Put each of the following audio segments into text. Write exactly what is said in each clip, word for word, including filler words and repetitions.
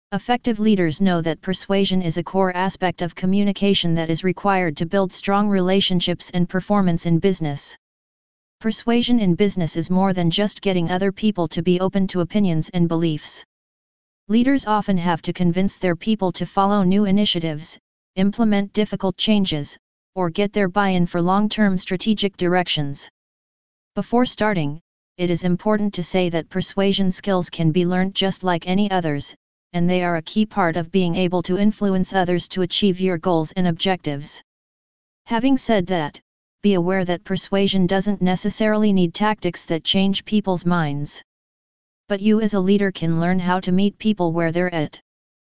Effective leaders know that persuasion is a core aspect of communication that is required to build strong relationships and performance in business. Persuasion in business is more than just getting other people to be open to opinions and beliefs. Leaders often have to convince their people to follow new initiatives, implement difficult changes, or get their buy-in for long-term strategic directions. Before starting, it is important to say that persuasion skills can be learned just like any others, and they are a key part of being able to influence others to achieve your goals and objectives. Having said that, be aware that persuasion doesn't necessarily need tactics that change people's minds. But you as a leader can learn how to meet people where they're at.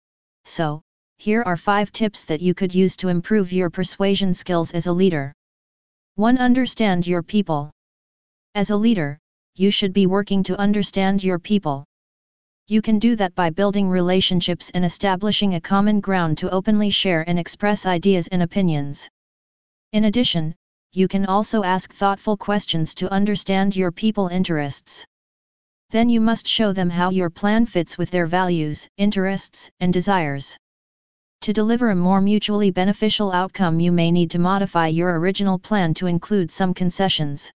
So, here are five tips that you could use to improve your persuasion skills as a leader. one Understand your people. As a leader, you should be working to understand your people. You can do that by building relationships and establishing a common ground to openly share and express ideas and opinions. In addition, you can also ask thoughtful questions to understand your people's interests. Then you must show them how your plan fits with their values, interests, and desires. To deliver a more mutually beneficial outcome, you may need to modify your original plan to include some concessions.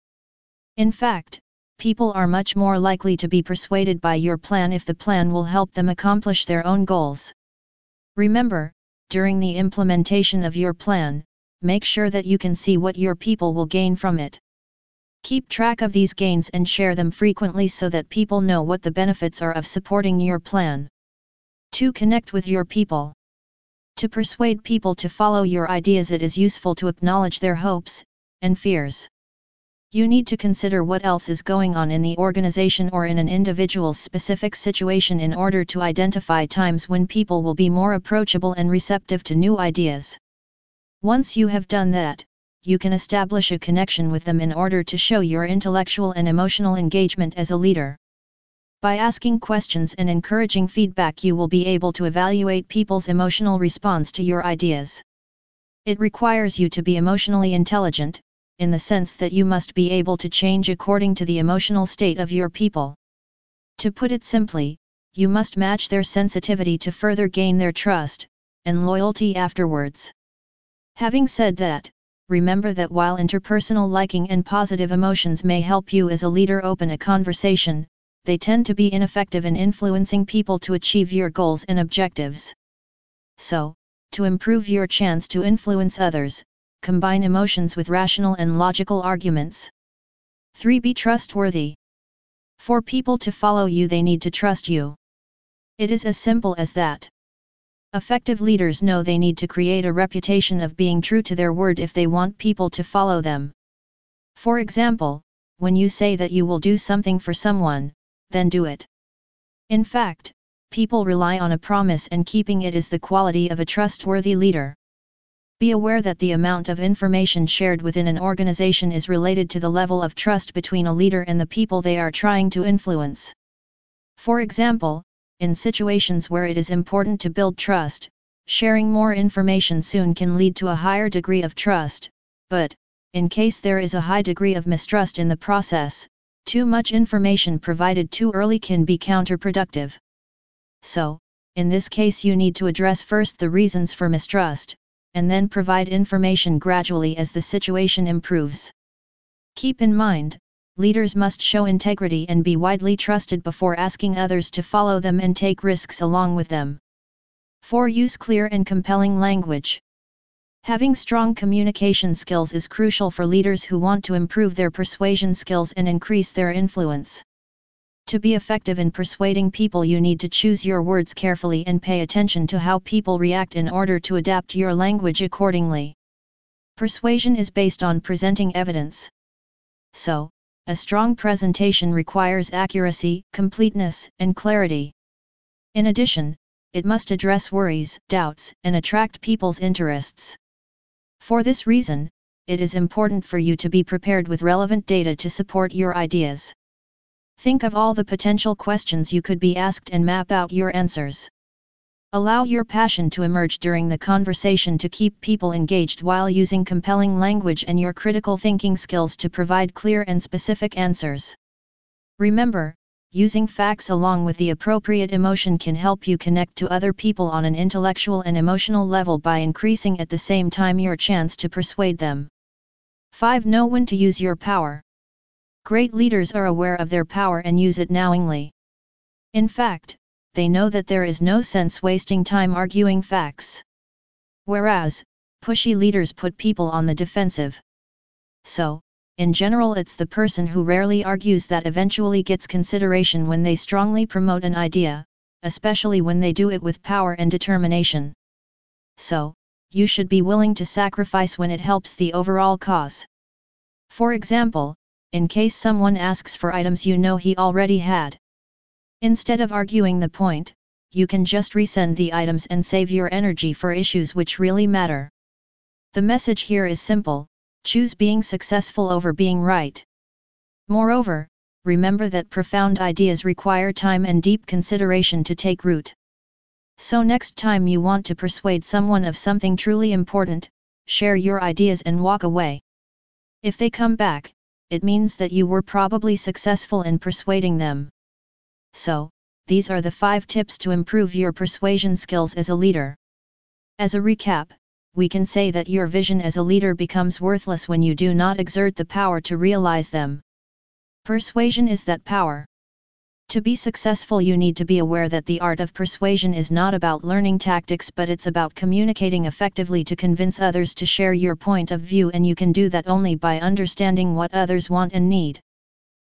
In fact, people are much more likely to be persuaded by your plan if the plan will help them accomplish their own goals. Remember, during the implementation of your plan, make sure that you can see what your people will gain from it. Keep track of these gains and share them frequently so that people know what the benefits are of supporting your plan. two Connect with your people. To persuade people to follow your ideas, it is useful to acknowledge their hopes and fears. You need to consider what else is going on in the organization or in an individual's specific situation in order to identify times when people will be more approachable and receptive to new ideas. Once you have done that, you can establish a connection with them in order to show your intellectual and emotional engagement as a leader. By asking questions and encouraging feedback, you will be able to evaluate people's emotional response to your ideas. It requires you to be emotionally intelligent, in the sense that you must be able to change according to the emotional state of your people. To put it simply, you must match their sensitivity to further gain their trust and loyalty afterwards. Having said that, remember that while interpersonal liking and positive emotions may help you as a leader open a conversation, they tend to be ineffective in influencing people to achieve your goals and objectives. So, to improve your chance to influence others, combine emotions with rational and logical arguments. three Be trustworthy. For people to follow you, they need to trust you. It is as simple as that. Effective leaders know they need to create a reputation of being true to their word if they want people to follow them. For example, when you say that you will do something for someone, then do it. In fact, people rely on a promise, and keeping it is the quality of a trustworthy leader. Be aware that the amount of information shared within an organization is related to the level of trust between a leader and the people they are trying to influence. For example, in situations where it is important to build trust, sharing more information soon can lead to a higher degree of trust, but, in case there is a high degree of mistrust in the process, too much information provided too early can be counterproductive. So, in this case, you need to address first the reasons for mistrust, and then provide information gradually as the situation improves. Keep in mind, leaders must show integrity and be widely trusted before asking others to follow them and take risks along with them. four Use clear and compelling language. Having strong communication skills is crucial for leaders who want to improve their persuasion skills and increase their influence. To be effective in persuading people, you need to choose your words carefully and pay attention to how people react in order to adapt your language accordingly. Persuasion is based on presenting evidence. So, a strong presentation requires accuracy, completeness, and clarity. In addition, it must address worries, doubts, and attract people's interests. For this reason, it is important for you to be prepared with relevant data to support your ideas. Think of all the potential questions you could be asked and map out your answers. Allow your passion to emerge during the conversation to keep people engaged while using compelling language and your critical thinking skills to provide clear and specific answers. Remember, using facts along with the appropriate emotion can help you connect to other people on an intellectual and emotional level by increasing at the same time your chance to persuade them. five. Know when to use your power. Great leaders are aware of their power and use it knowingly. In fact, they know that there is no sense wasting time arguing facts. Whereas, pushy leaders put people on the defensive. So, in general, it's the person who rarely argues that eventually gets consideration when they strongly promote an idea, especially when they do it with power and determination. So, you should be willing to sacrifice when it helps the overall cause. For example, in case someone asks for items you know he already had. Instead of arguing the point, you can just resend the items and save your energy for issues which really matter. The message here is simple: choose being successful over being right. Moreover, remember that profound ideas require time and deep consideration to take root. So next time you want to persuade someone of something truly important, share your ideas and walk away. If they come back, it means that you were probably successful in persuading them. So, these are the five tips to improve your persuasion skills as a leader. As a recap, we can say that your vision as a leader becomes worthless when you do not exert the power to realize them. Persuasion is that power. To be successful, you need to be aware that the art of persuasion is not about learning tactics, but it's about communicating effectively to convince others to share your point of view, and you can do that only by understanding what others want and need.